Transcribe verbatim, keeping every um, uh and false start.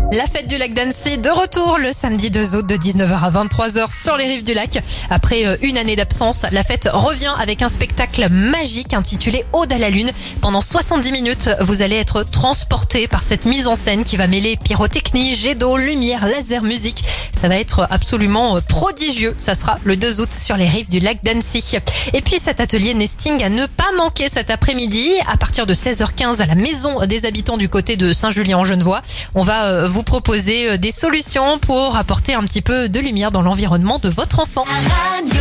La fête du lac d'Annecy de retour le samedi deux août de dix-neuf heures à vingt-trois heures sur les rives du lac. Après une année d'absence, la fête revient avec un spectacle magique intitulé Ode à la Lune. Pendant soixante-dix minutes, vous allez être transporté par cette mise en scène qui va mêler pyrotechnie, jet d'eau, lumière, laser, musique. Ça va être absolument prodigieux. Ça sera le deux août sur les rives du lac d'Annecy. Et puis cet atelier nesting à ne pas manquer cet après-midi à partir de seize heures quinze à la maison des habitants du côté de Saint-Julien-en-Genevois. On va vous proposer des solutions pour apporter un petit peu de lumière dans l'environnement de votre enfant.